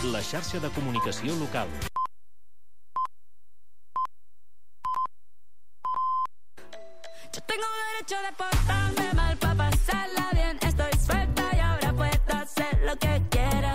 la xarxa de comunicació local. Yo tengo derecho de portarme mal para pasarla bien. Estoy suelta y ahora puedo hacer lo que quiera.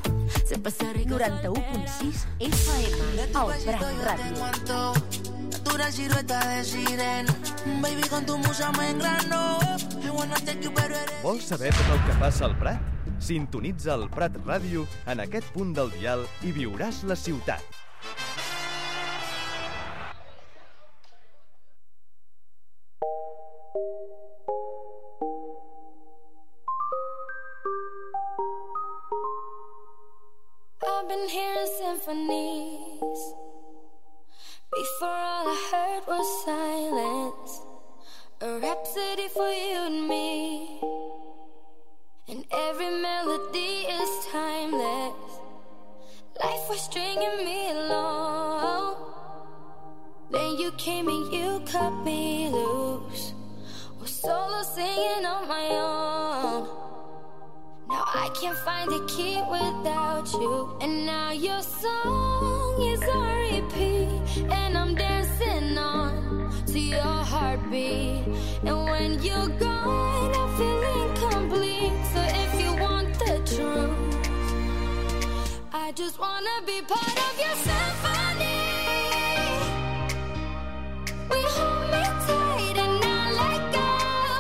91.6 FM, el Prat Ràdio. Natural silueta de sirena. Baby, con tu musa me engrano. Vols saber tot el que passa al Prat? Sintonitza el Prat Ràdio en aquest punt del dial i viuràs la ciutat. I've been hearing symphonies. Before all I heard was silence. A rhapsody for you and me. And every melody is timeless. Life was stringing me along. Then you came and you cut me loose. Was solo singing on my own. Now I can't find a key without you. And now your song is on repeat. And I'm dancing on to your heartbeat. And when you're gone, I feel incomplete. So if you want the truth, I just wanna be part of your symphony. We hold me tight and not let go.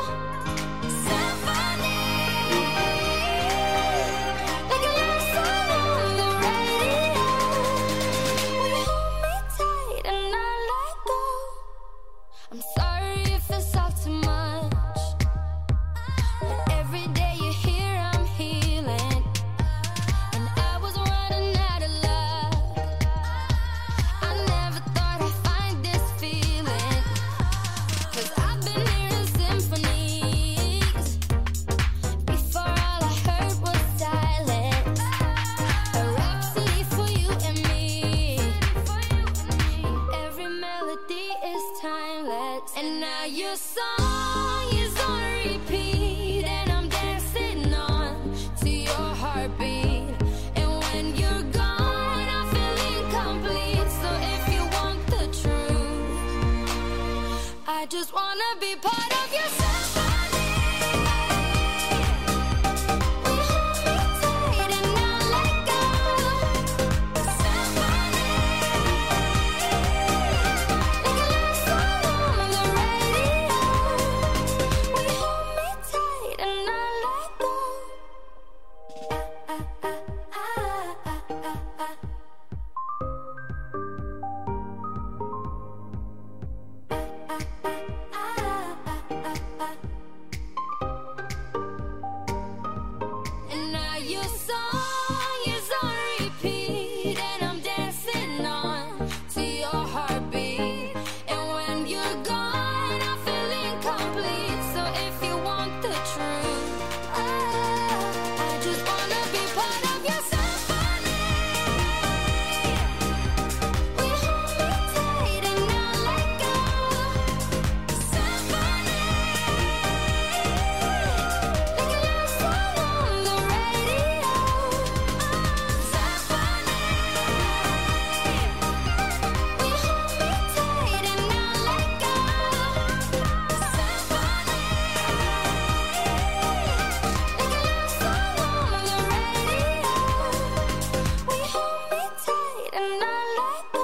I'm sorry if it's all too much, but every day you're here I'm healing. And I was running out of luck. I never thought I'd find this feeling, 'cause I've been hearing symphonies. Before all I heard was silence. A rhapsody for you and me. And every melody is timeless. And now your song is on repeat. And I'm dancing on to your heartbeat. And when you're gone, I feel incomplete. So if you want the truth, I just wanna be part of your symphony. We hold me tight and not let go. Symphony. Like a love song on the radio. We hold me tight and not let go. And now your song is on repeat. And I'm dancing on to your heartbeat. And when you're gone, I feel incomplete. So if you want the truth, I just wanna be part of your symphony. We hold me tight and not let go. Symphony. Like a love song on the radio. Symphony. We hold me tight and not let go. Symphony. Like a love song on the radio. We hold me tight and not let go.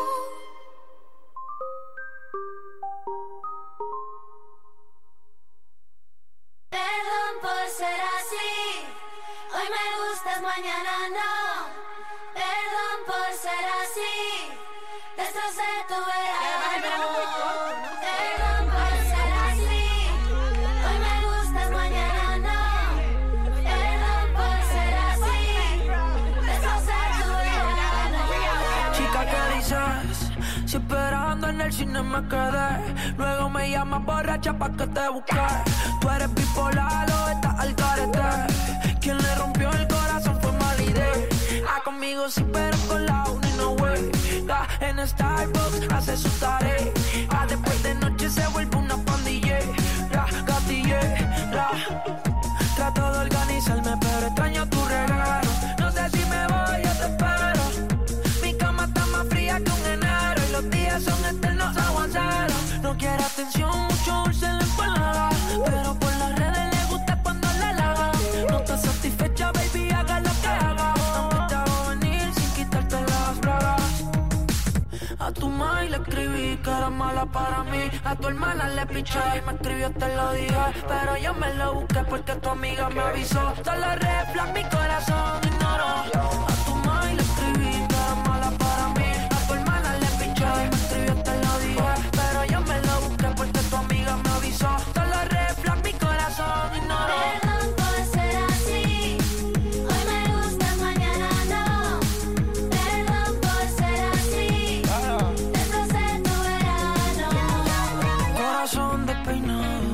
Perdón por ser así. Hoy me gustas, mañana no. Perdón por ser así. Destrocé tu verano. Perdón por ser así. Hoy me gustas, mañana no. Perdón por ser así. Destrocé tu verano. Chica, ¿qué dices? Si esperando en el cine me quedé. Luego me llamas borracha pa' que te busque. Tú eres bipolar o estás al carete. Quien le rompió el corazón fue Malide. Conmigo sí, pero con la uni no way. En Starbucks hace su tarea. Después de noche se vuelve una pandillera. Gatillera. Trato de organizarme pero extraño tu regalo. No sé si me voy, yo te espero. no quiere atención, mucho dulce en la empalaga, pero por las redes le gusta cuando le halaga. No está satisfecha, baby, haga lo que haga. Aunque te hago venir sin quitarte las bragas. A tu mai le escribí que era mala para mí. A tu hermana le piché y me escribió, te lo dije. Pero yo me lo busqué porque tu amiga me avisó. Todas las red flags mi corazón ignoró. A tu mai le escribí que era mala para mí. A tu hermana le piché y me escribió, te lo dije. Pero yo me lo busqué porque tu amiga me avisó. Todas las red flags mi corazón ignoró. Perdón por ser así. Hoy me gustas, mañana no. Perdón por ser así. Destrocé tu verano. Corazón despeinado,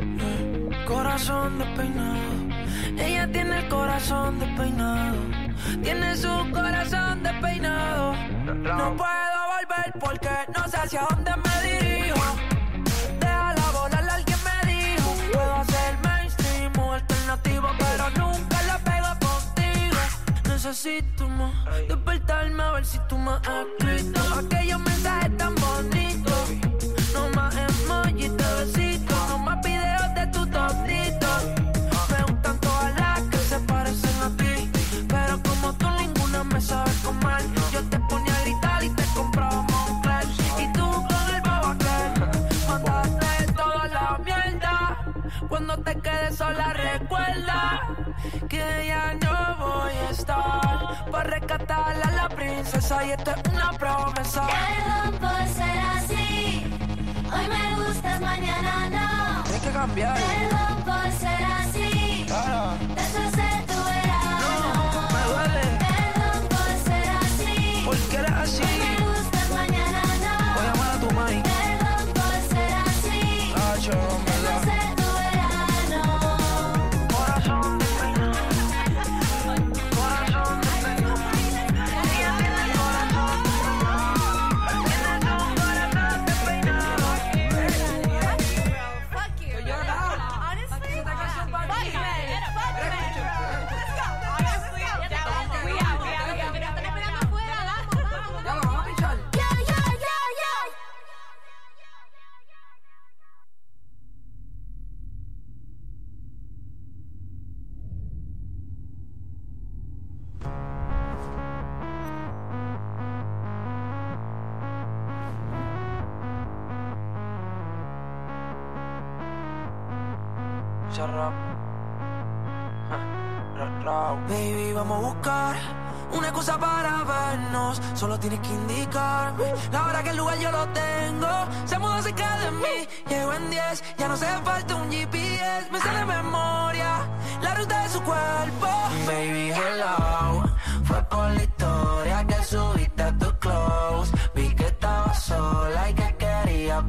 corazón despeinado. Ella tiene el corazón despeinado. Tiene su corazón despeinado. No puedo volver porque no sé hacia dónde me dirijo. Déjala volar, alguien me dijo. Puedo hacer mainstream o alternativo, pero nunca la pego contigo. Necesito más despertarme a ver si tú me has escrito aquellos mensajes tan bonitos. No más emojis de besitos, no más videos de tus toditos. Me gustan todas las que se parecen a ti, pero como tú ninguna me sabe comer. Yo te ponía a gritar y te compraba Moncler, y tú con el babaquer mandaste toda la mierda. Cuando te quedes sola recuerda que ya no voy a estar para rescatarla a la princesa, y esto es una promesa. Perdón por ser así. Hoy me gustas, mañana no. Tienes que cambiar. Perdón por ser así. Destrocé tu verano. Me duele. Perdón por ser así. ¿Por qué eres así? Hoy me gustas, mañana no. Voy a llamar a tu mai. Perdón por ser así. Destrocé tu verano. Corazón despeinado, corazón despeinado. Ella tiene el corazón despeinado. Tiene tu corazón despeinado. Fuck you. Honestly, fuck you. Honestly, we have. Pero están esperando afuera, vamos. Ya lo vamos a pichar. Baby, vamos a buscar una excusa para vernos. Solo tienes que indicarme la hora que el lugar yo lo tengo. Se mudó cerca de mí, llego en 10. Ya no hace falta un GPS, me sale de memoria la ruta de su cuerpo. Baby, hello, fue por la historia que subiste a tu close. Vi que estabas sola y que querías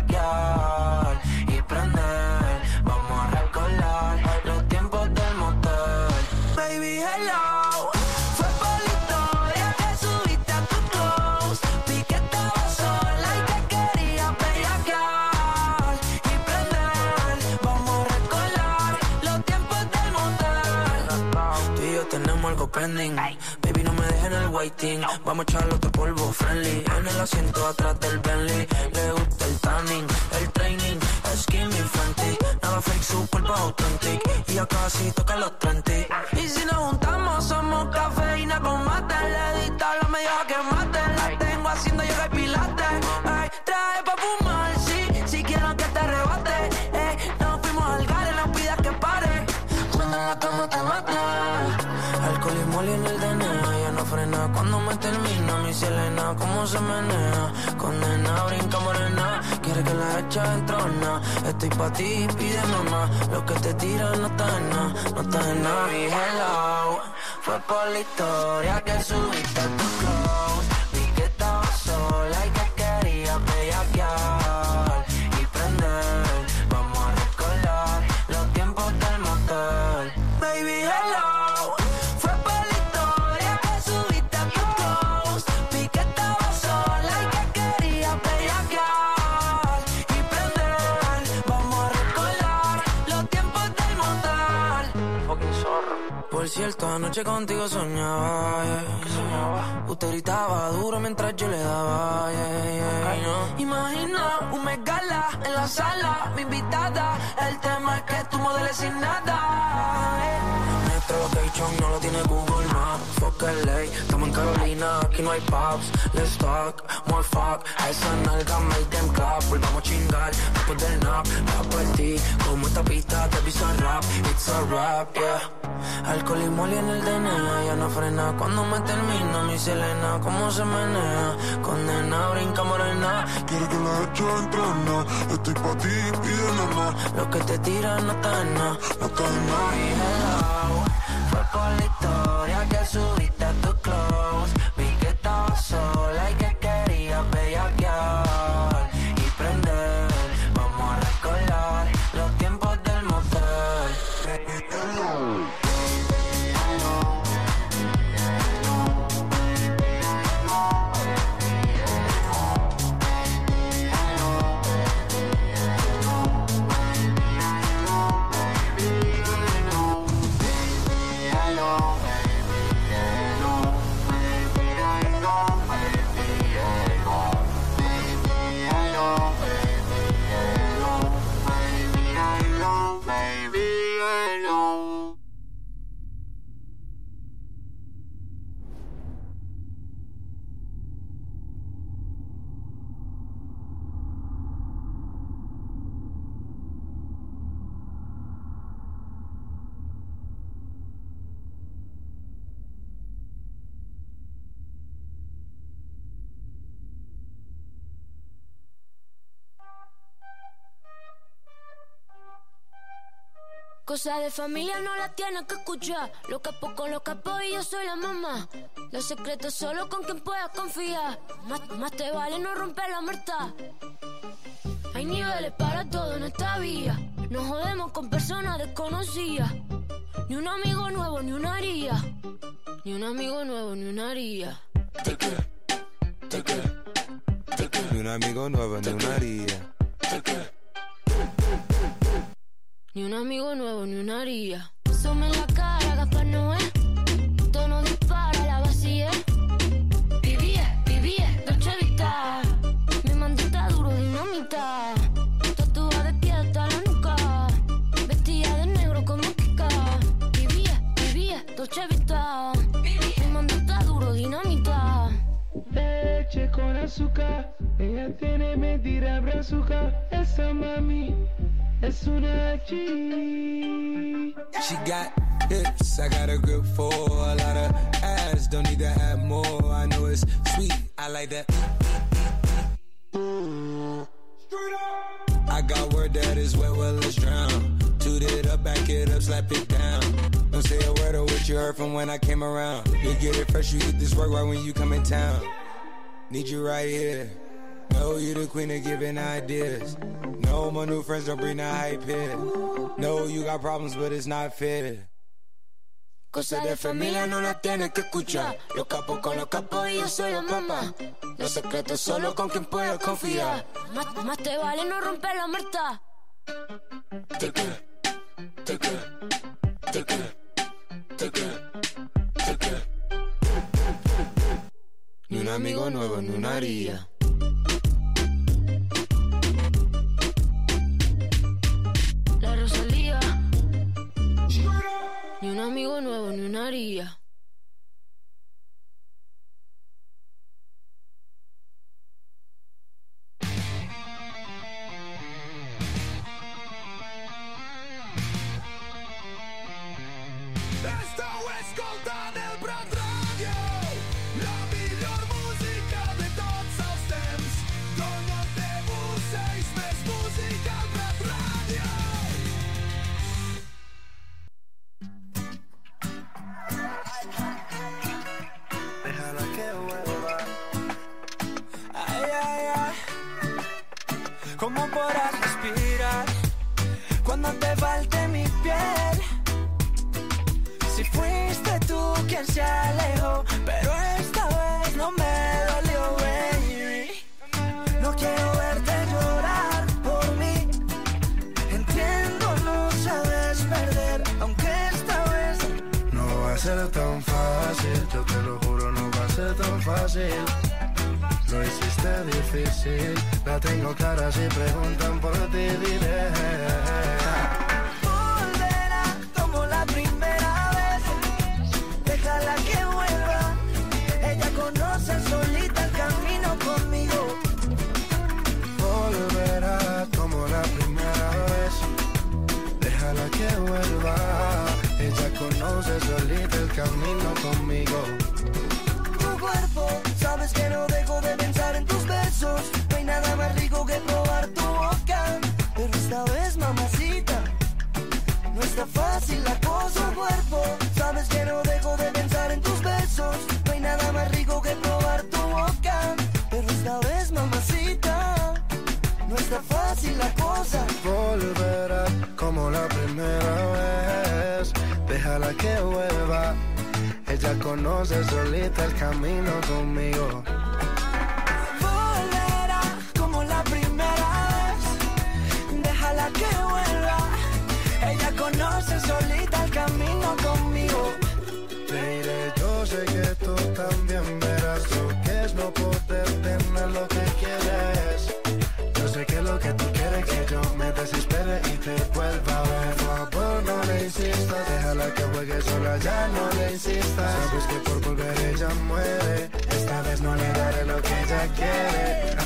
bellaquear y prender. Vamos a recordar los tiempos del motel. Baby, hello, fue por la historia que subiste a tu close. Vi que estabas sola y que querías bellaquear y prender. Vamos a recordar los tiempos del motel. Tú y yo tenemos algo pending. Baby, no me dejes en el waiting. Vamos a echarle otro polvo friendly. En el asiento atrás del Bentley. Le gusta el tanning, el training, skinny Fenty. Nada fake, su cuerpo authentic. Y ya casi toca los 30. Y si nos juntamos somos cafeína con mate. Le dista la media que mate. La tengo haciendo yoga y pilates. Ay, traje pa' fumar, sí. Si quiero que te arrebate. Nos fuimos al gare, no pidas que pare. Cuando en la cama te mate. Alcohol y moli en el DNA. Ya no frena cuando me termina. Mi Selena, cómo se menea. Condena, brinca morena. Quiere que la echa en trona. Estoy pa' ti, pide mamá. Lo que te tiran no está en nada. No está en nada. Y hello, fue por la historia que subiste a tu close. Vi que estabas sola y que querías bellaquear y prender. Vamos a recordar los tiempos del motel. Baby, hello, fue por la historia que subiste a tu close. Vi que estabas sola y que querías bellaquear y prender. Vamos a recordar los tiempos del motel. Fucking zorro. Por Por cierto, anoche contigo soñaba, yeah. Usted gritaba duro mientras yo le daba, yeah. No. Imagina un mes gala en la sala, mi invitada. El tema es que tú modeles sin nada, Nuestro location no lo tiene Google Maps. Fuck LA, estamos en Carolina, aquí no hay pubs. Let's talk, more fuck. A esa nalga make them clap. Volvamos a chingar después del nap. Va por ti, como esta pista te pisa rap. It's a rap, yeah. Alcohol y moli en el DNA, ya no frena. Cuando me termina mi Selena, cómo se menea. Condena, brinca morena. Quiero que la hecho entrena. Estoy pa' ti, pide nada. Lo que te tiran no está en nada. No está en nada. Fue por la historia que subiste a tu close. Vi que estabas sola y que querías bellaquear y prender. Vamos a recordar los tiempos del motel. Cosa de familia no la tienes que escuchar. Los capos con los capos y yo soy la mamá. Los secretos solo con quien puedas confiar. Más te vale no romper la muerta. Hay niveles para todo en esta vía. Nos jodemos con personas desconocidas. Ni un amigo nuevo ni una haría. Ni un amigo nuevo ni una haría. Ni un amigo nuevo ni una haría. Ni un amigo nuevo, ni una haría. Sume en la cara, Gaspar Noé. Tono dispara, la vacía. Vivía, Dolce Vita. Mi mandita duro, dinamita. Tatuada de pie hasta la nuca. Vestida de negro como Kika. Vivía, Dolce Vita. Mi mandita duro, dinamita. Leche con azúcar. Ella tiene mentira brazuca. Esa mami es una G. She got hips, I got a grip for a lot of ass. Don't need to add more. I know it's sweet, I like that. I got word that is wet, well let's drown. Toot it up, back it up, slap it down. Don't say a word of what you heard from when I came around. You get it fresh, you get this work right when you come in town. Need you right here. Know you the queen of giving ideas. No, my new friends don't bring the hype here. No, you got problems, but it's not fair. Cosa de familia no la tienes que escuchar. Los capos con los capos y yo soy la mamá. Los secretos solo con quien puedas confiar. Más te vale no romper la muerta. Ni un amigo nuevo, ni una haría. La Rosalía. Ni un amigo nuevo, ni una haría. ¿Cómo podrás respirar cuando te falte mi piel? Si fuiste tú quien se alejó, pero esta vez no me dolió, baby. No quiero verte llorar por mí. Entiendo, no sabes perder, aunque esta vez no ser tan fácil, yo te lo juro, no va a ser tan fácil. Lo hiciste difícil, la tengo clara, si preguntan por ti diré. Volverá como la primera vez, déjala que vuelva. Ella conoce solita el camino conmigo. Volverá como la primera vez, déjala que vuelva. Ella conoce solita el camino conmigo. Tu cuerpo, sabes que no dejo de pensar en tus besos. No hay nada más rico que probar tu boca. Pero esta vez, mamacita, no está fácil la cosa. Tu cuerpo, sabes que no dejo de pensar en tus besos. No hay nada más rico que probar tu boca. Pero esta vez, mamacita, no está fácil la cosa. Volverá como la primera vez, déjala que vuelva. Ella conoce solita el camino conmigo. Volverá como la primera vez, déjala que vuelva. Ella conoce solita el camino conmigo. Te diré, yo sé que tú también verás lo que es no poder tener lo que quieres. Yo sé que lo que tú quieres que yo me desespere y te vuelva a ver. Por favor, no le insistas, déjala que juegue sola, ya no le insistas. Sabes que por volver ella muere, esta vez no le daré lo que ella quiere.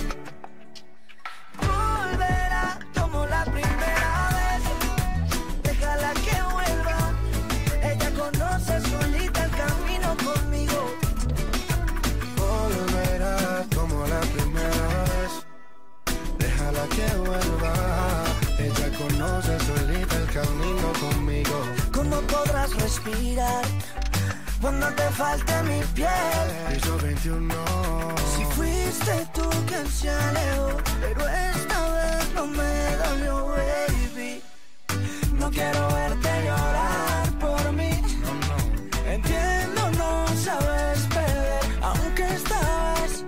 Volverá como la primera vez, déjala que vuelva. Ella conoce solita el camino conmigo. Volverá como la primera vez, déjala que vuelva. Ella conoce solita el camino conmigo. ¿Cómo podrás respirar cuando te falte mi piel? Piso 21. Si fuiste tú quien se alejó, pero esta vez no me dolió, baby. No quiero verte llorar por mí. Entiendo, no sabes perder, aunque esta vez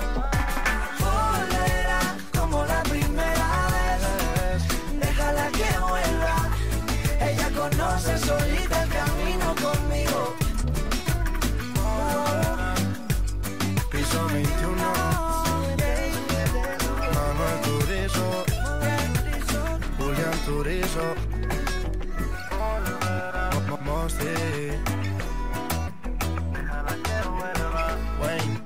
volverá como la primera vez. Déjala que vuelva. Ella conoce solita el camino conmigo. Piso 21. Manuel Turizo, Julián Turizo, Mosti. Déjala que vuelva. Wayne.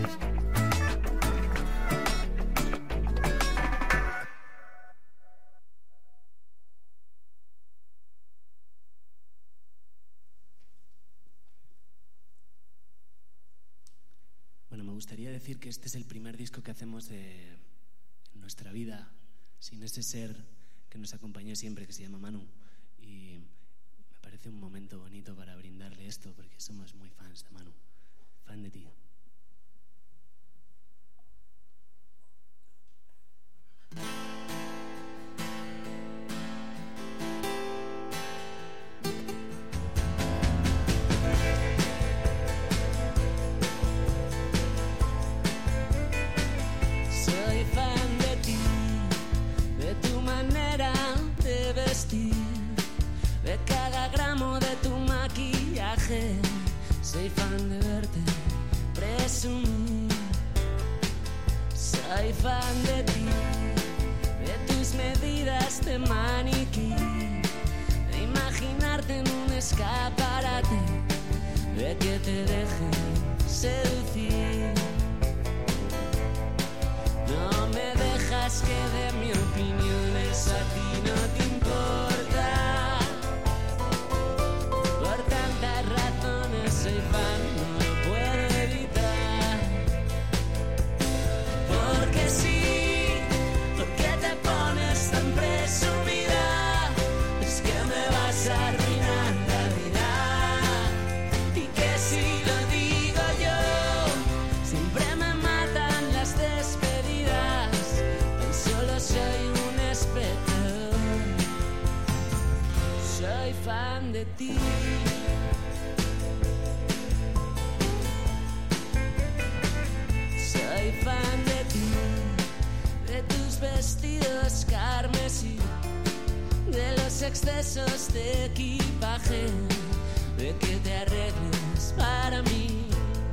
Bueno, me gustaría decir que este es el primer disco que hacemos en nuestra vida sin ese ser que nos acompañó siempre, que se llama Manu. Y me parece un momento bonito para brindarle esto, porque somos muy fans de Manu. Fan de ti. Soy fan de ti, de tu manera de vestir, de cada gramo de tu maquillaje. Soy fan de verte presumir. Soy fan de ti, de tus medidas de maniquí, de imaginarte en un escaparate, de que te deje seducir. No me dejas que dé mi opinión, eso a ti no te importa. Por tantas razones soy fan, no lo puedo evitar. Porque sí, porque te pones tan presumida, es que me vas a arruinar la vida. Y que si lo digo yo, siempre me matan las despedidas. Tan solo soy un espectador, soy fan de ti. Soy fan de ti, de tus vestidos carmesí, de los excesos de equipaje, de que te arregles para mí.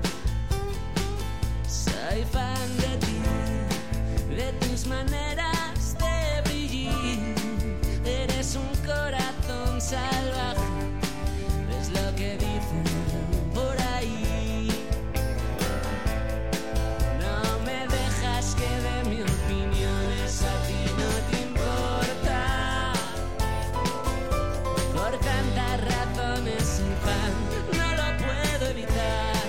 Soy fan de ti, de tus maneras de brillar. Eres un corazón salvaje, es lo que dicen por ahí. No me dejas que dé mi opinión, eso a ti no te importa. Por tantas razones soy fan, no lo puedo evitar.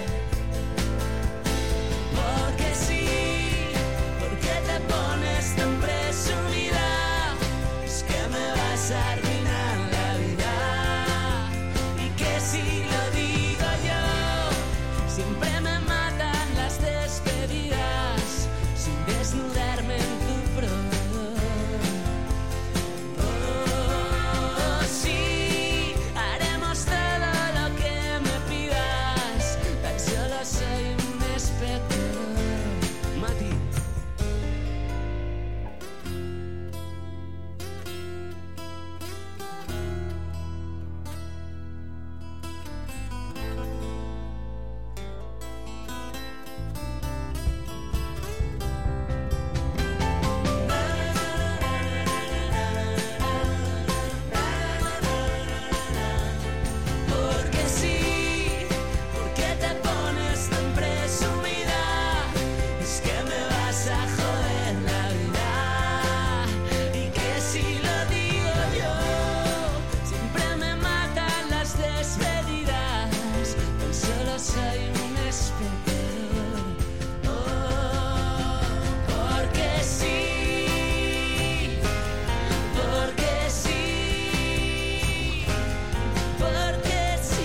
Porque sí, porque te pones tan presumida, es que me vas a arruinar la vida. Y que si lo digo yo, siempre me matan las despedidas sin desnudarme en tu pro. Oh, sí, haremos todo lo que me pidas, tan solo soy un espectador. Mati. Porque sí, porque te pones tan presumida, es que me vas a joder la vida. Y que si lo digo yo, siempre me matan las despedidas, tan solo soy un espectador. Oh, porque sí, porque sí, porque sí.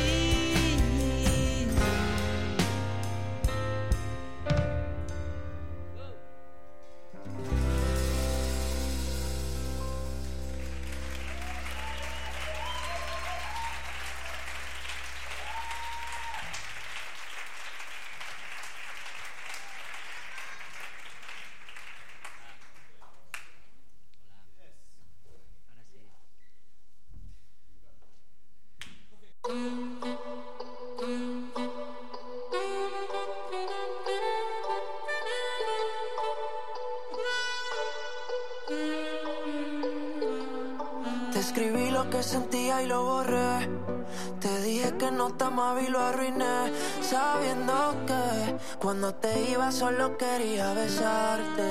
Te escribí lo que sentía y lo borré. Te dije que no te amaba y lo arruiné, sabiendo que cuando te iba solo quería besarte.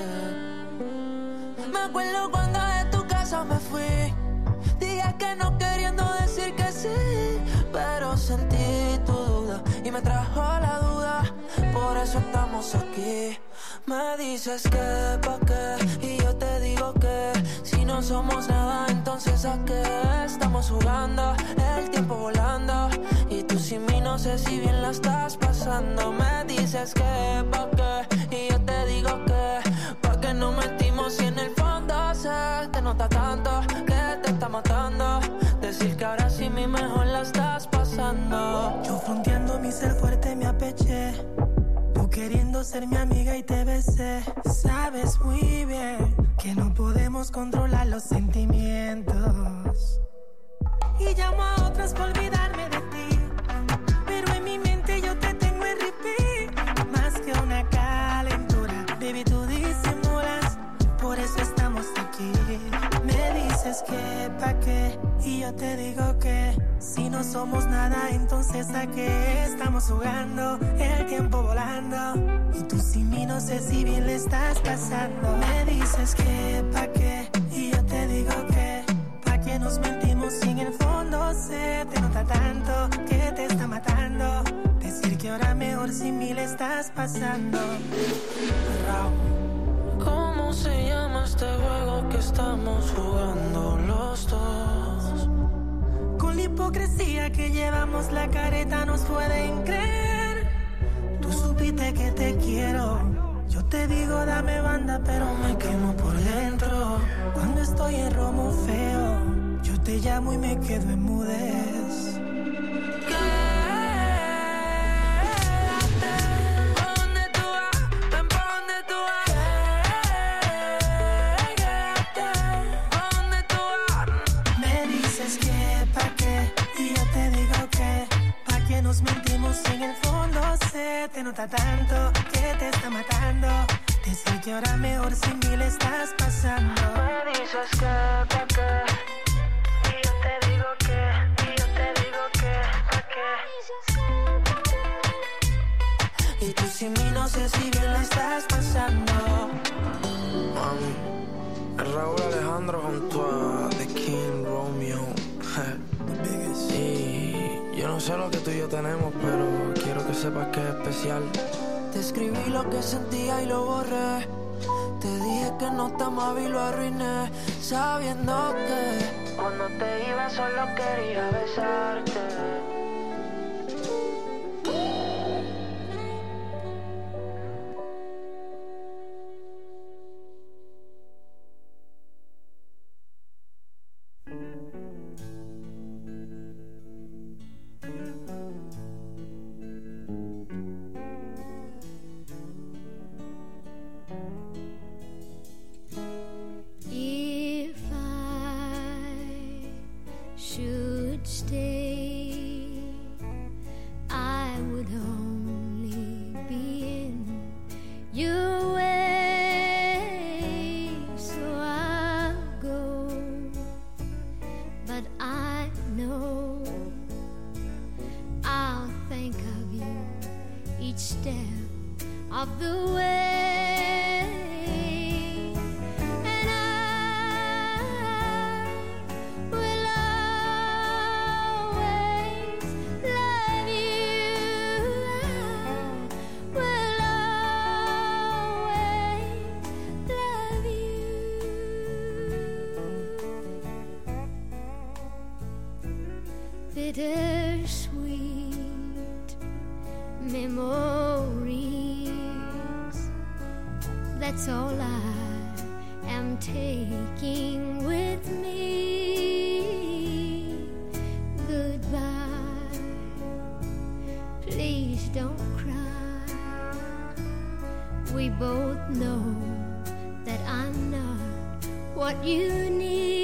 Me acuerdo cuando de tu casa me fui, dije que no queriendo decir que sí, pero sentí tu duda y me trajo la duda, por eso estamos aquí. Me dices que pa' qué y yo te digo que si no somos nada, entonces ¿a qué estamos jugando? El tiempo volando y tú sin mí no sé si bien la estás pasando. Me dices que pa' qué y yo te digo que pa' qué nos metimos si en el fondo se te nota tanto que te está matando. Decir que ahora sí mi mejor la estás pasando. Yo fronteando mi ser fuerte me apeché, tú queriendo ser mi amiga y te besé. Sabes muy bien que no podemos controlar los sentimientos, y llamo a otras por olvidarme de ti, pero en mi mente yo te tengo en repeat. Más que una calentura, baby, tú disimulas, por eso estamos aquí. Me dices que pa' qué y yo te digo que si no somos nada, entonces ¿a qué estamos jugando? El tiempo volando y tú sin mí no sé si bien le estás pasando. Me dices que pa' qué y yo te digo que pa' qué nos mentimos si en el fondo se te nota tanto que te está matando. Decir que ahora mejor sin mí le estás pasando. ¿Cómo se llama este juego que estamos jugando los dos? Con la hipocresía que llevamos la careta nos pueden creer. Tú supiste que te quiero, yo te digo dame banda pero me quemo por dentro. Cuando estoy en romo feo, yo te llamo y me quedo en mudez. nos mentimos en el fondo. Se te nota tanto que te está matando. Te sé que ahora mejor sin mí le estás pasando. Me dices que, ¿pa' qué? Y yo te digo que, ¿pa' qué? Y tú sin mí no sé si bien la estás pasando. Mami, el Raúl Alejandro junto a The King Romeo. Y yo no sé lo que tú y yo tenemos, pero quiero que sepas que es especial. Te escribí lo que sentía y lo borré. Te dije que no te amaba y lo arruiné, sabiendo que cuando te ibas solo quería besarte. Bittersweet memories. That's all I am taking with me. Goodbye. Please don't cry. We both know that I'm not what you need.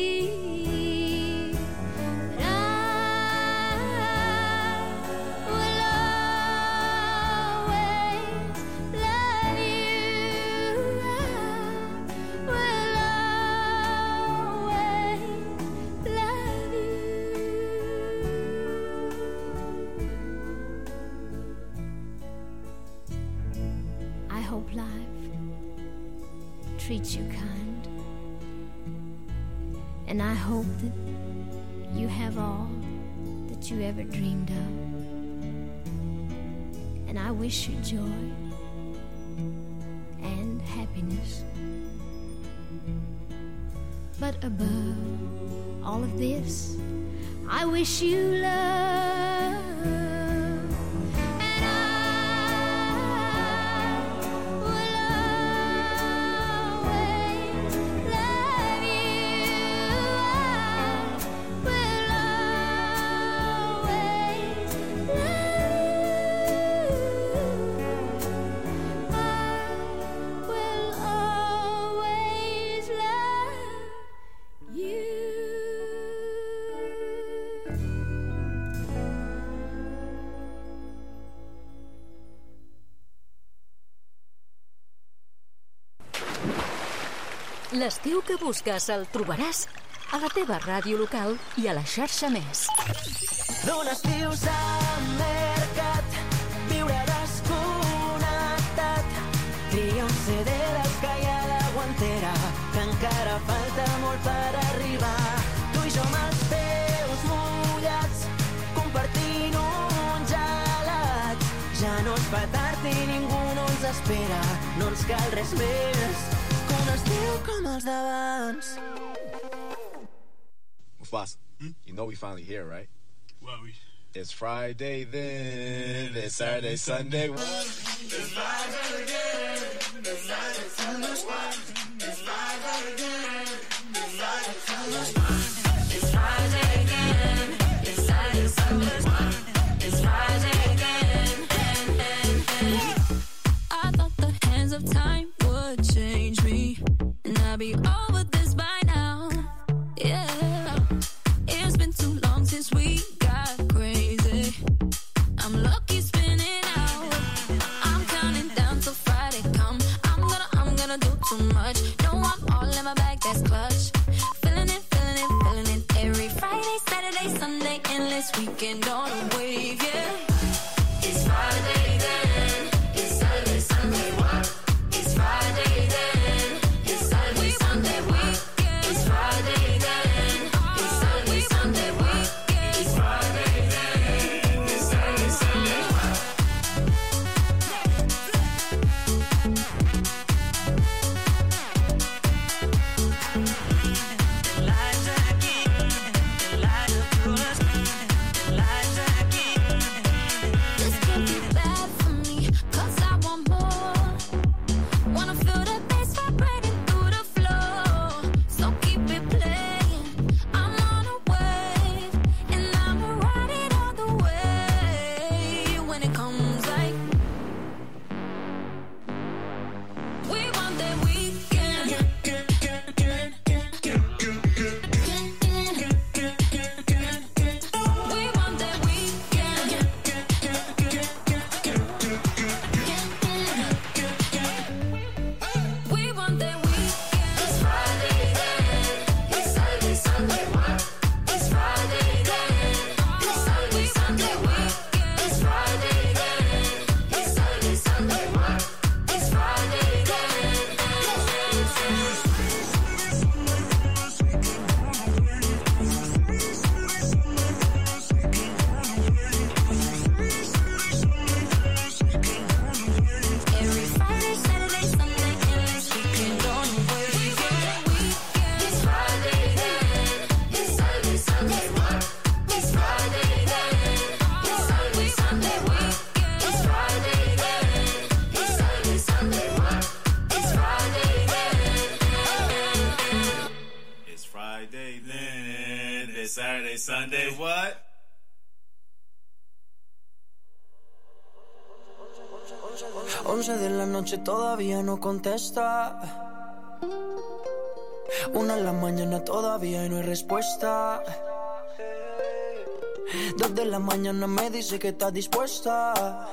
Treat you kind, and I hope that you have all that you ever dreamed of, and I wish you joy and happiness, but above all of this I wish you love. L'estiu que busques el trobaràs a la teva ràdio local i a la xarxa Més. D'un estiu s'ha mercat, viure desconnectat. Tria un CD dels que hi ha a la guantera, que encara falta molt per arribar. Tu i jo amb els peus mullats, compartint un gelat. Ja no es fa tard i ningú no ens espera, no ens cal res més. Un estiu com els d'abans. Mufasa, you know we finally here, right? Well, it's Friday then, it's Saturday, Sunday. It's Friday again, it's Friday, Sunday. It's Friday again, it's Friday, Sunday. It's Friday again, it's Saturday, Sunday. It's Friday again, I thought the hands of time would change me, and I'll be over this by now. Yeah, it's been too long since we got crazy. Saturday, Sunday, endless weekend on a wave, yeah. It's Friday then, it's Saturday, Sunday, what? It's Friday then, it's Saturday, Sunday, weekend. It's Friday then, it's Saturday, Sunday, weekend. It's Friday then, it's Saturday, Sunday, what? This can't be bad for me, 'cause I want more. Wanna feel the bass vibrating through the floor. So keep it playing. I'm on a wave, and I'ma ride it all the way. When it comes like we want that weekend. We want that weekend. We want that weekend. It's Friday then, it's Saturday, Sunday, what? It's Friday then, it's Saturday, Sunday, weekend. It's Friday then, it's Saturday, Sunday, what? It's Friday then. Every Friday, Saturday, Sunday, endless weekend on the wave, yeah. It's Friday then, it's Saturday, Sunday, what? It's Friday then, it's Saturday, Sunday, weekend. It's Friday then, it's Saturday, Sunday, what? It's Friday then. It's Friday then, it's Saturday, Sunday, what? Once de la noche todavía no contesta. 1 de la mañana todavía no hay respuesta. 2 de la mañana me dice que está dispuesta.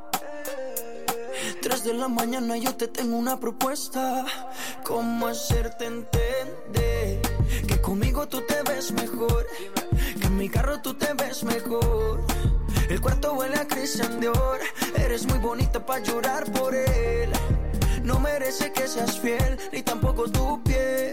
3 de la mañana yo te tengo una propuesta. ¿Cómo hacerte entender que conmigo tú te ves mejor? Que en mi carro tú te ves mejor. El cuarto huele a Christian Dior. Eres muy bonita pa' llorar por él. No merece que seas fiel, ni tampoco tu piel.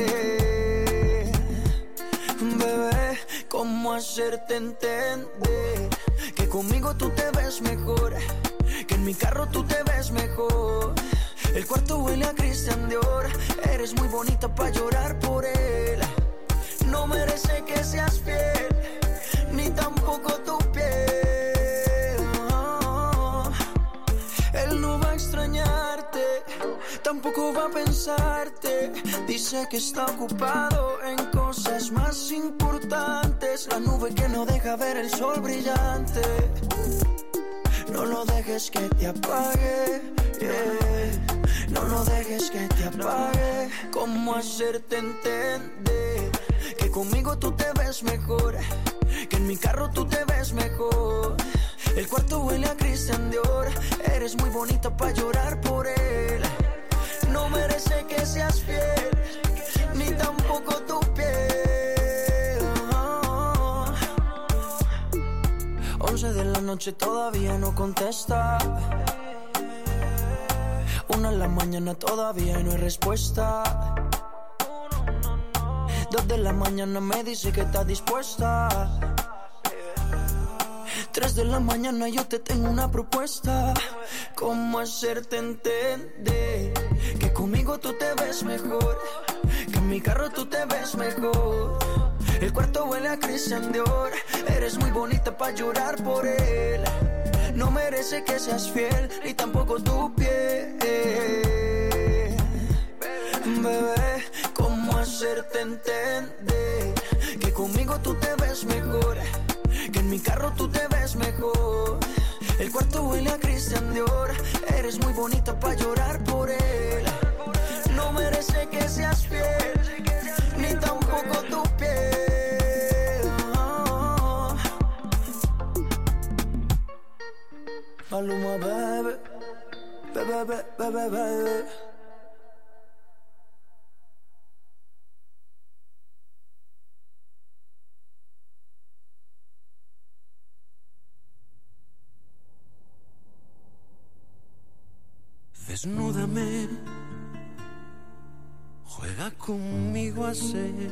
Bebé, ¿cómo hacerte entender que conmigo tú te ves mejor? Que en mi carro tú te ves mejor. El cuarto huele a Christian Dior. Eres muy bonita pa' llorar por él. No merece que seas fiel, ni tampoco tu piel. Él no va a extrañarte, tampoco va a pensarte. Dice que está ocupado en cosas más importantes. La nube que no deja ver el sol brillante. No lo dejes que te apague, yeah. No lo dejes que te apague. ¿Cómo hacerte entender que conmigo tú te ves mejor? Que en mi carro tú te ves mejor. El cuarto huele a Christian Dior. Eres muy bonita pa' llorar por él. No merece que seas fiel, ni tampoco tu piel. 11 de la noche todavía no contesta. 1 de la mañana todavía no hay respuesta. 2 de la mañana me dice que está dispuesta. 3 de la mañana yo te tengo una propuesta. ¿Cómo hacerte entender que conmigo tú te ves mejor? Que en mi carro tú te ves mejor. El cuarto huele a Christian Dior. Eres muy bonita pa' llorar por él. No merece que seas fiel, ni tampoco tu piel. Bebé, ¿cómo hacerte entender que conmigo tú te ves mejor? Que en mi carro tú te ves mejor. El cuarto huele a Christian Dior. Eres muy bonita pa' llorar por él. No merece que seas fiel, ni tampoco tu piel. Maluma, baby, baby, baby, baby. Desnúdame, juega conmigo a ser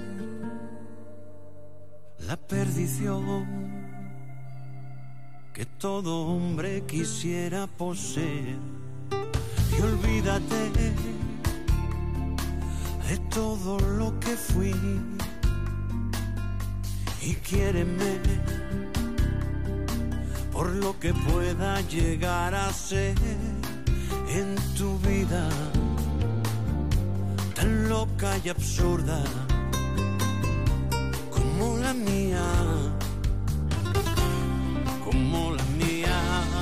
la perdición que todo hombre quisiera poseer. Y olvídate de todo lo que fui y quiéreme por lo que pueda llegar a ser en tu vida tan loca y absurda como la mía, como la mía.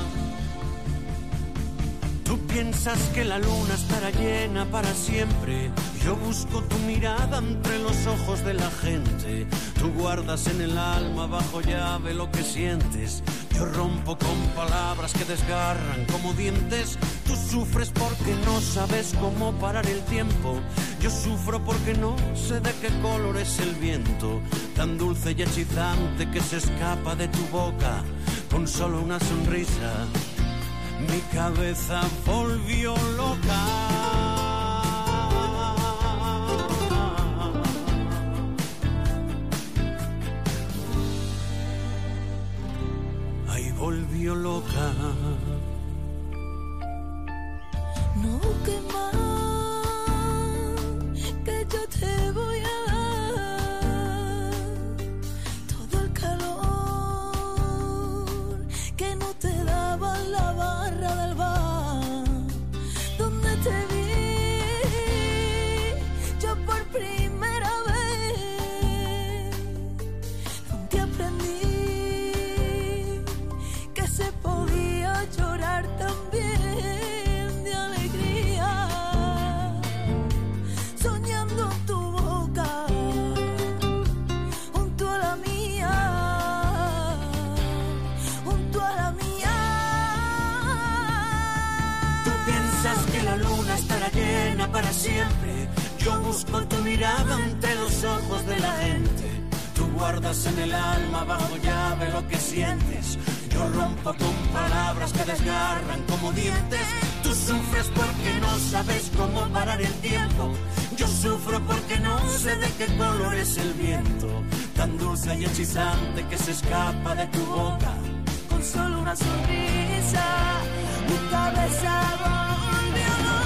Tú piensas que la luna estará llena para siempre. Yo busco tu mirada entre los ojos de la gente. Tú guardas en el alma bajo llave lo que sientes. Yo rompo con palabras que desgarran como dientes. Tú sufres porque no sabes cómo parar el tiempo. Yo sufro porque no sé de qué color es el viento, tan dulce y hechizante que se escapa de tu boca con solo una sonrisa. Mi cabeza volvió loca. Ahí volvió loca. No busques más, que yo te voy a dar todo el calor que no te daba la barra del bar donde te vi yo por primera vez, donde aprendí que se podía llorar también. Para siempre, yo busco tu mirada ante los ojos de la gente. Tú guardas en el alma bajo llave lo que sientes. Yo rompo con palabras que desgarran como dientes. Tú sufres porque no sabes cómo parar el tiempo. Yo sufro porque no sé de qué color es el viento, tan dulce y hechizante que se escapa de tu boca con solo una sonrisa. Mi cabeza volvió loca.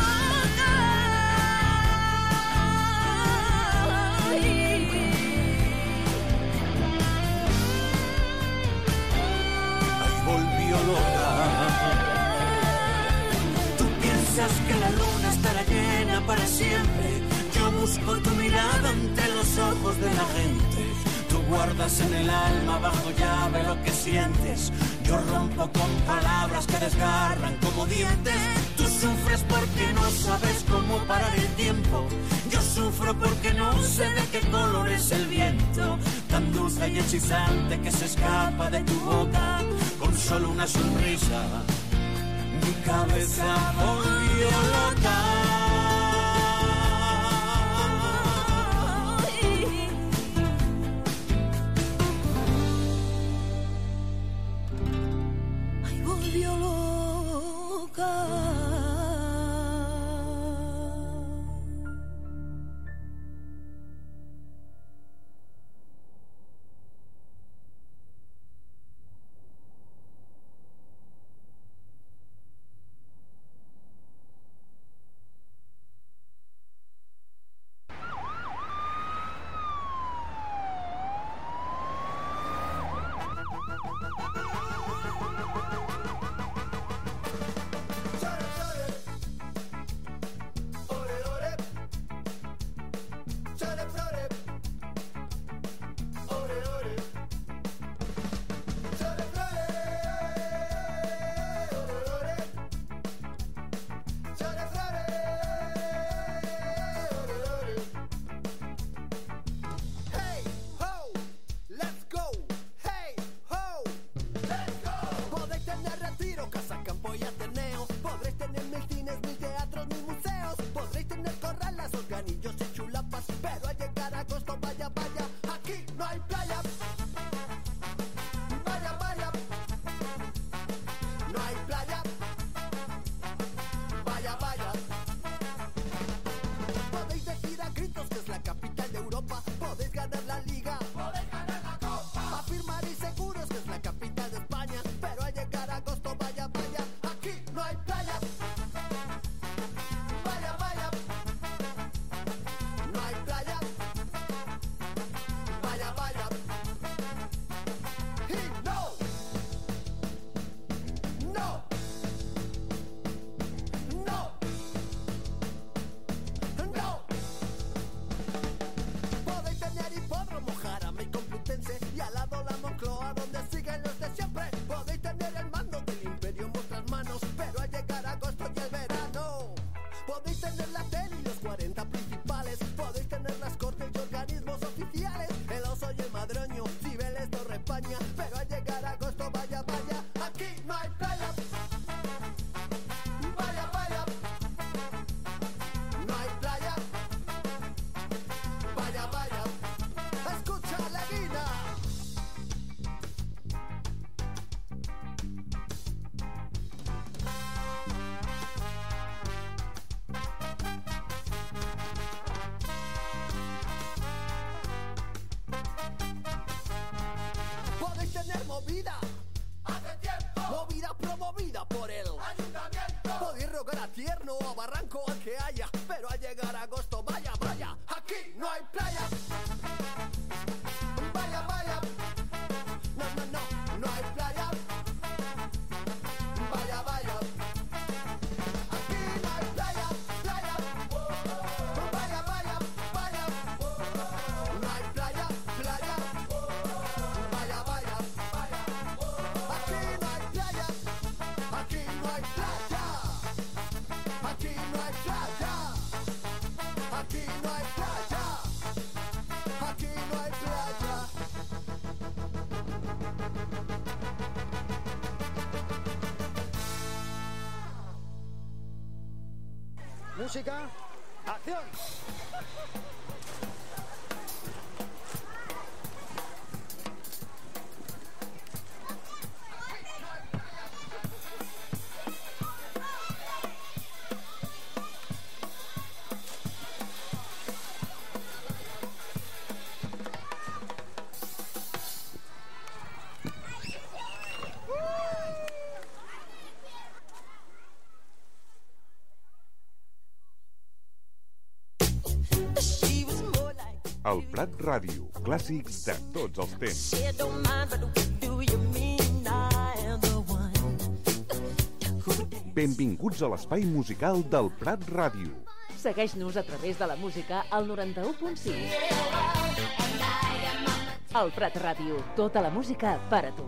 Tú piensas que la luna estará llena para siempre. Yo busco tu mirada ante los ojos de la gente. Tú guardas en el alma bajo llave lo que sientes. Yo rompo con palabras que desgarran como dientes. Tú sufres porque no sabes cómo parar el tiempo. Yo sufro porque no sé de qué color es el viento, tan dulce y hechizante que se escapa de tu boca con solo una sonrisa. Mi cabeza volvió loca. Ay, volvió loca. donde siguen los de siempre. Podéis tener el mando del imperio en vuestras manos, pero al llegar agosto y el verano, podéis tener la tele y los 40 principales, podéis tener las cortes y organismos oficiales, el oso y el madroño, Cibeles, Torre España, pero al llegar agosto, vaya, vaya, aquí no hay playa. Vaya, vaya, no hay playa. Vaya, vaya, escucha la guina. Podéis tener movida, hace tiempo, movida promovida por el ayuntamiento. Podéis rogar a Tierno o a Barranco al que haya, pero al llegar agosto, vaya, vaya, aquí no hay playa. Vaya, vaya, no, no, no, no hay playa. Vaya, vaya, aquí no hay playa, playa. Vaya, vaya, vaya, no hay playa, playa. Vaya, vaya, vaya, aquí no hay playa, aquí no hay playa, aquí no hay playa, aquí no hay playa, aquí no hay playa. Música, acción. El Prat Ràdio, clàssics de tots els temps. Benvinguts a l'espai musical del Prat Ràdio. Segueix-nos a través de la música al 91.5. El Prat Ràdio, tota la música per a tu.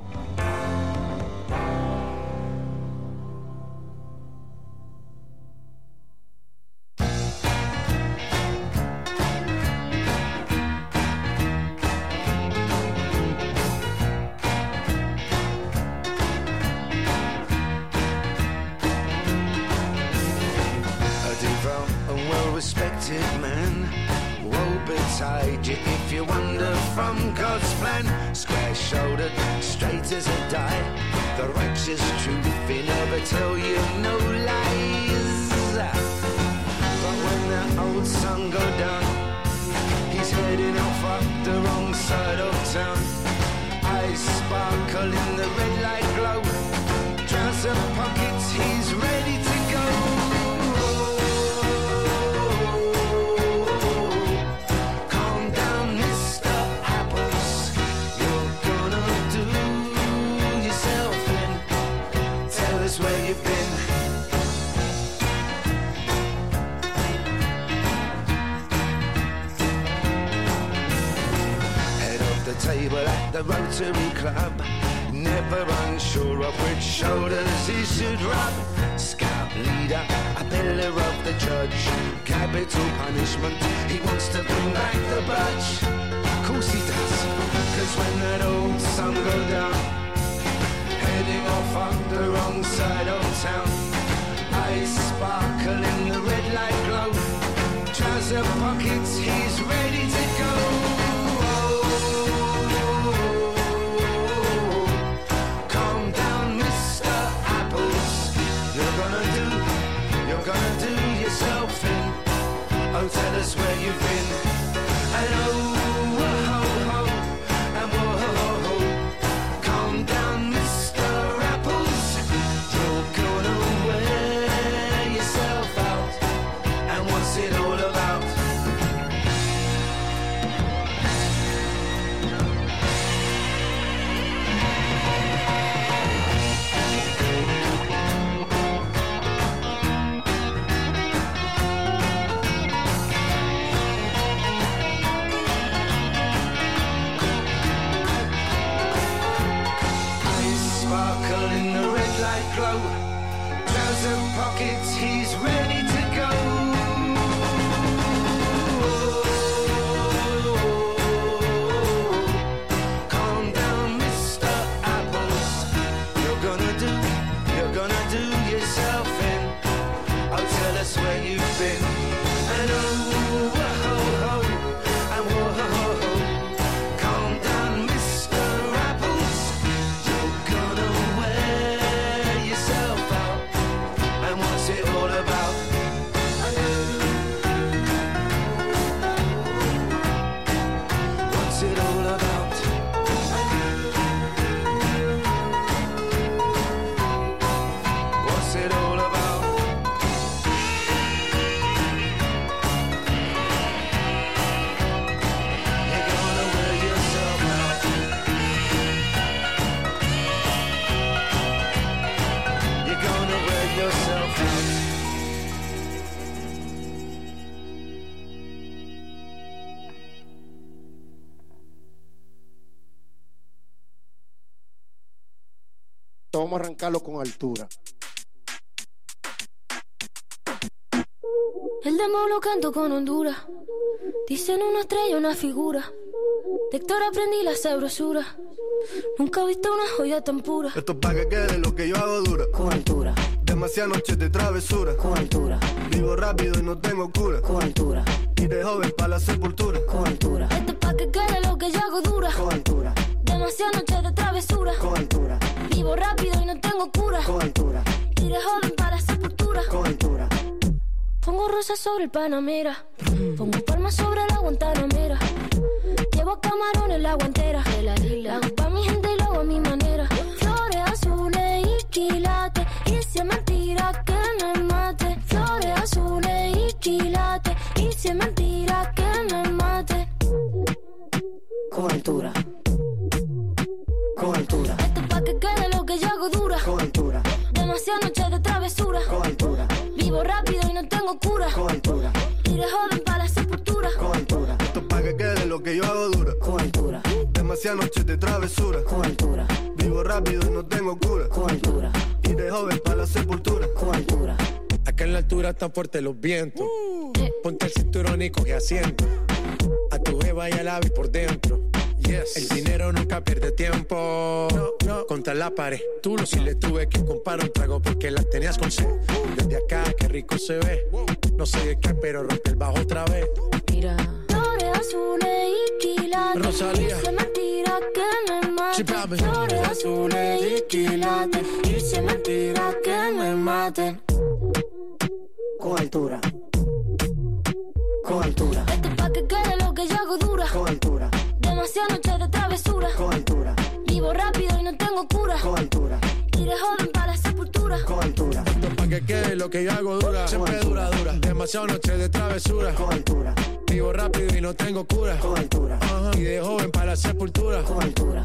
Respected man, woe betide you if you wander from God's plan. Square-shouldered, straight as a die, the righteous truth, he never tell you no lies. But when that old sun go down, he's heading off up the wrong side of town. Eyes sparkle in the red light glow, trouser pockets, he's ready to go. Where you've been. Head of the table at the Rotary Club, never unsure of which shoulders he should rub. Scout leader, a pillar of the judge, capital punishment, he wants to bring back the budge. Of course he does, 'cause when that old sun go down, heading off on the wrong side of town, eyes sparkle in the red light glow, trouser pockets, he's ready to go. Calm down, Mr. Apples, you're gonna do yourself in. Oh, tell us where you've been. And oh, ho, ho, and whoa, calm down, Mr. Apples, you're gonna wear yourself out. And what's it all about? glow. Trouser pockets, he's ready to go. Calm down, Mr. Apples. You're gonna do yourself in. Oh, tell us where you've been. And oh, oh, oh, and whoa, oh, oh. Calm down, Mr. Apples. You're gonna wear yourself out. And what's it all about? What's it all about? What's it all about? You're gonna wear yourself out. You're gonna wear yourself out. Vamos a arrancarlo con altura. El demo lo canto con Honduras. Dicen una estrella, una figura. De Héctor aprendí la sabrosura. Nunca he visto una joya tan pura. Esto es pa' que quede lo que yo hago dura. Con altura. Demasiadas noches de travesura. Con altura. Vivo rápido y no tengo cura. Con altura. Y de joven pa' la sepultura. Con altura. Esto es pa' que quede lo que yo hago dura. Con altura. Demasiadas noches de travesura. Con altura. Vivo rápido y no tengo cura. Con altura. Y de joven para la sepultura. Con altura. Pongo rosas sobre el Panamera. Pongo palmas sobre la Guantanamera. Llevo camarones la guantera. La hago pa' mi gente y lo hago a mi manera. Flores azules y quilates. Y si es mentira que me mate. Flores azules y quilates. Y si es mentira que me mate. Con altura. Con altura. Esto es pa' que quede lo que yo hago dura. Con altura. Demasiadas noches de travesura. Con altura. Vivo rápido y no tengo cura. Con altura. Y de joven para la sepultura. Con altura. Esto es pa' que quede lo que yo hago dura. Con altura. Demasiadas noches de travesura. Con altura. Vivo rápido y no tengo cura. Con altura. Y de joven pa' la sepultura. Con altura. Acá en la altura están fuertes los vientos. Ponte el cinturón y coge asiento. A tu jeva y al ave por dentro. Yes. El dinero nunca pierde tiempo. No. Contra la pared. Tú lo si le tuve que comprar un trago porque las tenías con sed. Desde acá, qué rico se ve. No sé de qué, pero rompe el bajo otra vez. Mira. Flores azules y quilates. Rosalía. Y si es mentira que me mate. Flores azules y quilates. Y si es mentira que me maten. Con altura. Con altura. Esto es pa' que quede lo que yo hago dura. Con altura. Demasiadas noches de travesura. Con altura. Vivo rápido y no tengo cura. Con altura. Y de joven para la sepultura. Con altura. Esto es pa' que quede lo que yo hago dura. Siempre dura. Demasiadas noches de travesura. Con altura. Vivo rápido y no tengo cura. Con altura. Y de joven para la sepultura. Con altura.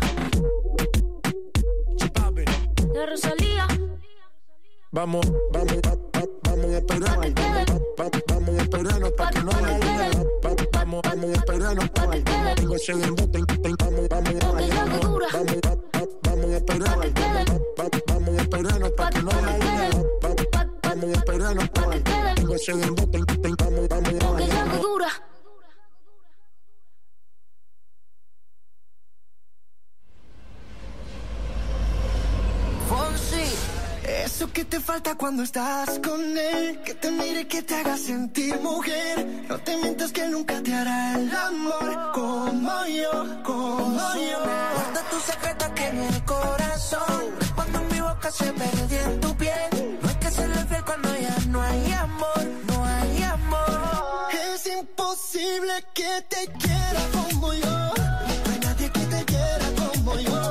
De Rosalía. Vamos a esperarnos. Vamos a esperarnos para que no haya. Vamos a esperarnos para que tengo ese embuste. Vamos a esperarnos. Vamos a esperarnos para que no haya. Vamos a esperarnos para que tengo ese embuste. Vamos Lo que yo hago dura. Fonsi, eso que te falta cuando estás con él, que te mire, que te haga sentir mujer. No te mientas que nunca te hará el amor como yo, como yo. Guarda tu secreto aquí en el corazón. Cuando mi boca se perdí en tu piel. No hay que serle fiel cuando ya no hay amor, no hay amor. Es imposible que te quiera como yo. No hay nadie que te quiera como yo.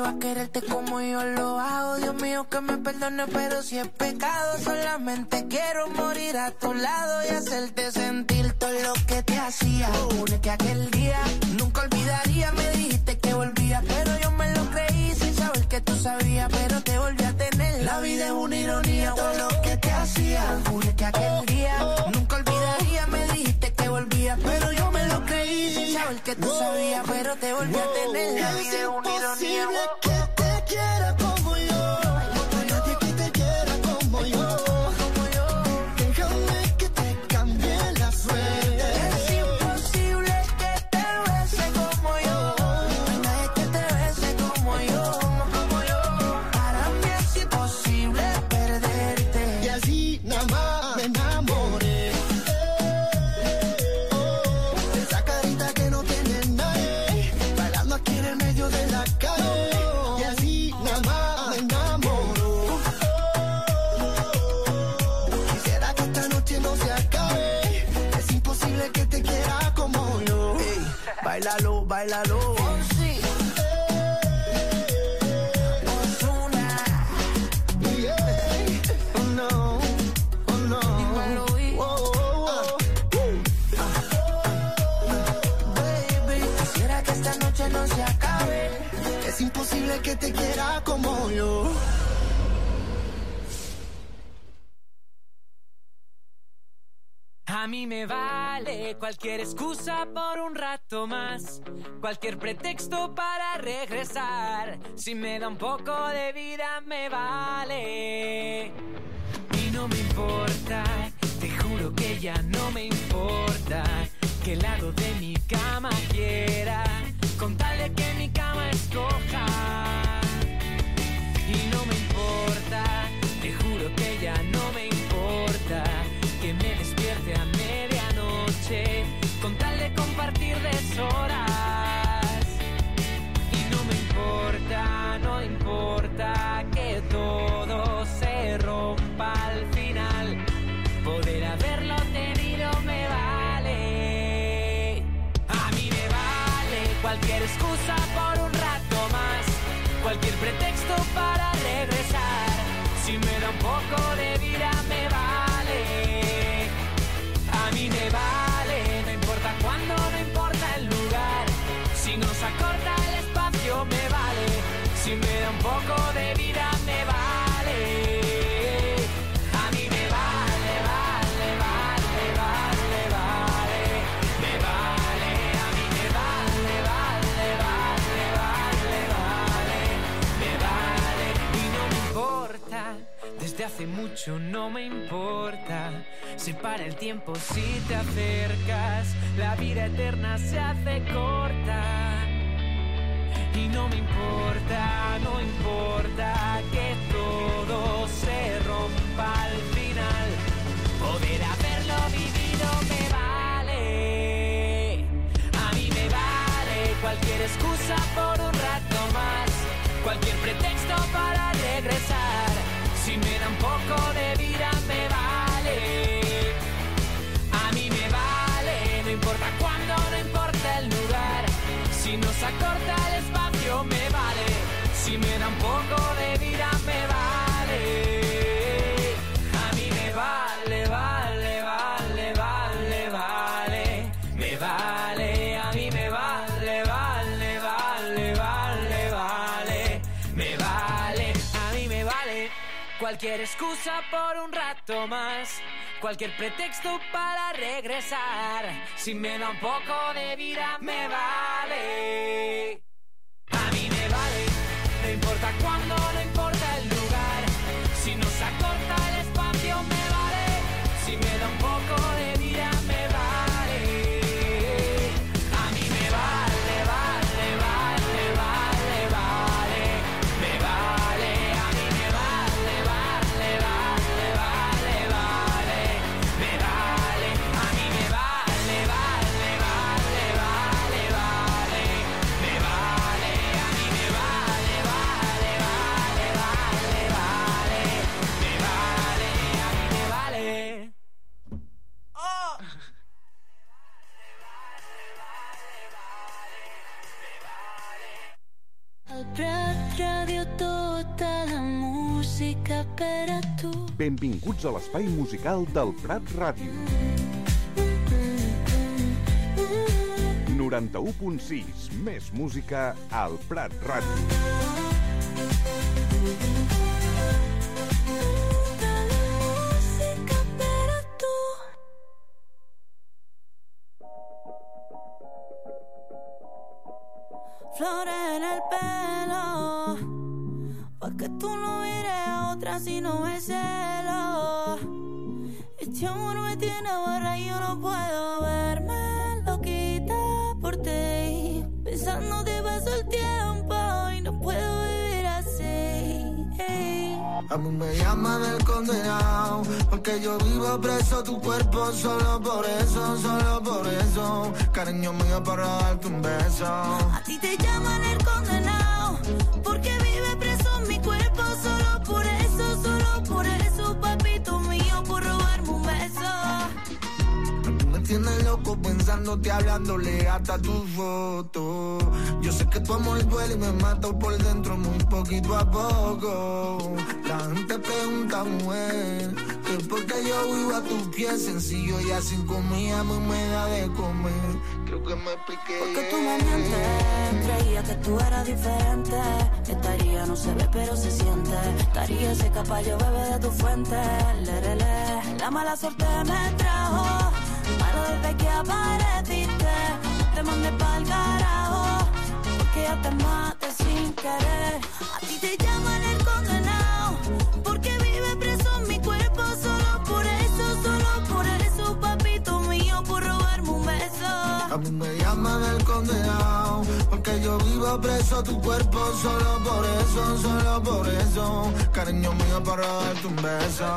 atreva a quererte como yo lo hago. Dios mío, que me perdone, pero si es pecado. Solamente quiero morir a tu lado y hacerte sentir todo lo que te hacía. Juré que aquel día nunca olvidaría. Me dijiste que volvía, pero yo me lo creí sin saber que tú sabías. Pero te volví a tener. La vida es una ironía, todo lo que te hacía. Juré que aquel día nunca olvidaría. Me dijiste que volvía, pero yo me lo creí sin saber que tú sabías. Pero te volví a tener. La vida es una ironía. Que te quiera como yo, nadie que te quiera como yo. Déjame que te cambie la suerte. Es imposible que te bese como yo. Nadie que te bese como yo. Para mí es imposible perderte. Y así nada más me enamoré. De esa carita que no tiene nadie, bailando aquí en el medio de la calle. Y así nada más me enamoro. Quisiera que esta noche no se acabe. Es imposible que te quiera como yo. Ey, bailalo, bailalo. Sí. Ozuna. Oh no, oh no. Dímelo, y- Baby, quisiera que esta noche no se acabe. Es imposible que te quiera como yo. A mí me vale cualquier excusa por un rato más, cualquier pretexto para regresar. Si me da un poco de vida me vale. Y no me importa, te juro que ya no me importa qué lado de mi cama quiera, con tal de que mi cama escoja. Y no me importa, te juro que ya no me importa que me despierte a medianoche, con tal de compartir deshoras. Y no me importa, no importa que todo se rompa al final, poder haberlo tenido me vale. A mí me vale cualquier excusa por un rato más, cualquier pretexto para regresar. Si me da un poco de vida me vale. A mí me vale, no importa cuándo, no importa el lugar. Si nos acorta el espacio me vale. Si me da un poco de vida me vale. A mí me vale, vale, vale, vale, vale. Me vale, a mí me vale, vale, vale, vale, vale. Me vale y no me importa. Desde hace mucho no me importa. Se para el tiempo si te acercas. La vida eterna se hace corta. Y no me importa, no importa que todo se rompa al final. Poder haberlo vivido me vale. A mí me vale cualquier excusa por un rato más, cualquier pretexto para regresar. Si me da un poco de vida me vale. A mí me vale, no importa cuándo, no importa el lugar. Si nos acorta el espacio me vale. Si me da un poco de vida me vale. A mí me vale, vale, vale, vale, vale. Me vale, a mí me vale, vale, vale, vale, vale. Me vale, a mí me vale. Cualquier excusa por un rato más, cualquier pretexto para regresar. Si me da un poco de vida me vale. A mí me vale, no importa cuándo, no importa el lugar. Si nos acorta el espacio me vale. Si me da un poco de vida me vale. A mí me vale, vale, vale, vale, vale. Me vale, a mí me vale, vale, vale, vale, vale. Me vale, a mí me vale, vale, vale, vale, vale. Me vale, a mí me vale, vale, vale, música per a tu. Benvinguts a l'espai musical del Prat Ràdio. 91.6, més música al Prat Ràdio. Flores en el pelo, pa' que tú no mires a otra si no es celo. Este amor me tiene barra y yo no puedo verme loquita por ti. Pensándote paso el tiempo y no puedo vivir así. A mí me llaman el condenado, porque yo vivo preso, tu cuerpo solo por eso. Cariño mío, para darte un beso. A ti te llaman el condenado, porque vive preso en mi cuerpo solo por eso, papito mío, por robarme un beso. Tú me tienes loco pensándote, hablándole hasta tu foto. Yo sé que tu amor duele y me mato por dentro muy poquito a poco. La gente pregunta, mujer, que por qué yo vivo a tus pies, sencillo, ya sin comida me da de comer. Creo que me expliqué. Porque tú me mientes, creía que tú eras diferente. Estaría no se ve pero se siente. Estaría seca pa' yo beber de tu fuente. Lerele. La mala suerte me trajo, malo desde que apareciste. Te mandé pa'l carajo, porque ya te maté sin querer. A ti te llaman el condenado, porque vive preso en mi cuerpo solo por eso, papito mío, por robarme un beso. A mí me llaman el condenado, porque yo vivo preso, tu cuerpo solo por eso. Cariño mío, para darte un beso.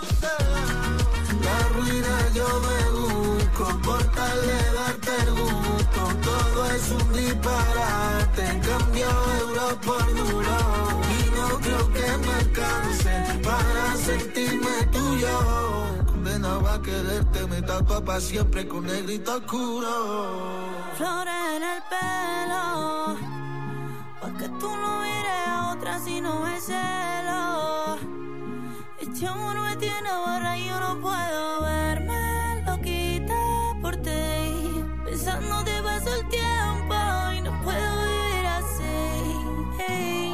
La ruina yo me busco, por tal de darte el gusto. Todo es un disparate, cambio euro por duro. Y no creo que me alcance para sentirme tuyo. Condenado a quererte, me tapa pa' siempre con negrito oscuro. Flores en el pelo, pa' que tú no mires a otra si no es celo. Este amor me tiene barra y yo no puedo verme loquita por ti. Pensándote paso el tiempo y no puedo vivir así.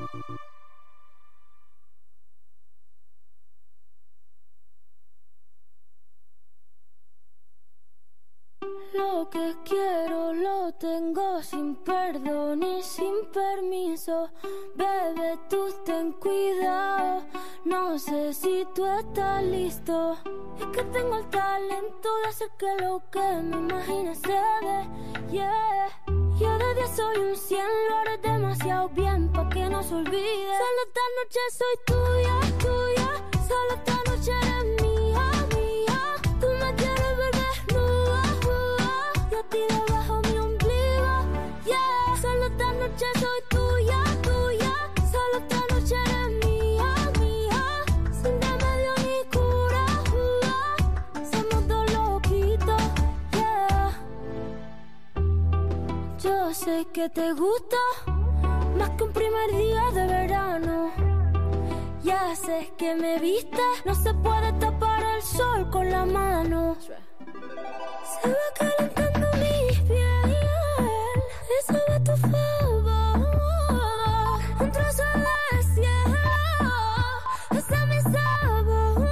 Lo que quiero lo tengo sin perdón y sin permiso. Bebé, tú ten cuidado, no sé si tú estás listo. Es que tengo el talento de hacer que lo que me imagine se dé, yeah. Yo de 10 soy un 100, lo haré demasiado bien pa' que no se olvide. Solo esta noche soy tuya, solo esta noche eres mía. Tú me quieres ver desnuda, y a ti debajo mi ombligo, yeah. Solo esta noche soy tuya, solo esta noche eres mía. Sin remedio ni cura, somos dos loquitos, yeah. Yo sé que te gusta más que un primer día de verano. Ya sé que me viste, no se puede tapar el sol con la mano. Se va calentando mi piel, eso va a tu favor. Un trozo de cielo, ese es mi sabor.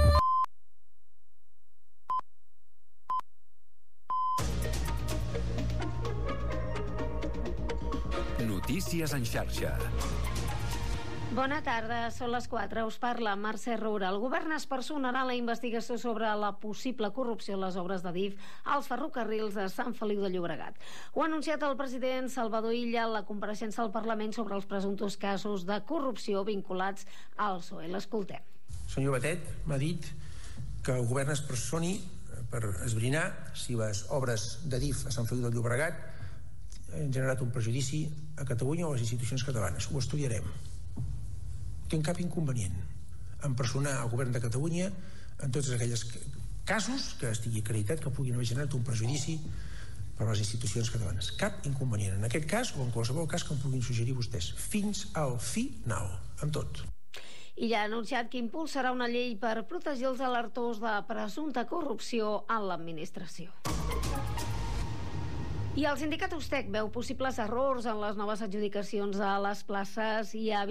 Notícies en xarxa. Bona tarda, són les 4. Us parla Mercè Roura. El govern es personarà en la investigació sobre la possible corrupció en les obres de DIF als ferrocarrils de Sant Feliu de Llobregat. Ho ha anunciat el president Salvador Illa en la compareixença al Parlament sobre els presumptos casos de corrupció vinculats al PSOE. L'escoltem. El senyor Batet m'ha dit que el govern es personi per esbrinar si les obres de DIF a Sant Feliu de Llobregat han generat un perjudici a Catalunya o a les institucions catalanes. Ho estudiarem. No tinc cap inconvenient en personar el govern de Catalunya en tots aquells casos que estigui acreditat que puguin haver generat un perjudici per a les institucions catalanes. Cap inconvenient en aquest cas o en qualsevol cas que em puguin suggerir vostès. Fins al final, amb tot. i ja ha anunciat que impulsarà una llei per protegir els alertors de presumpta corrupció en l'administració. I el sindicat Ustec veu possibles errors en les noves adjudicacions a les places i ha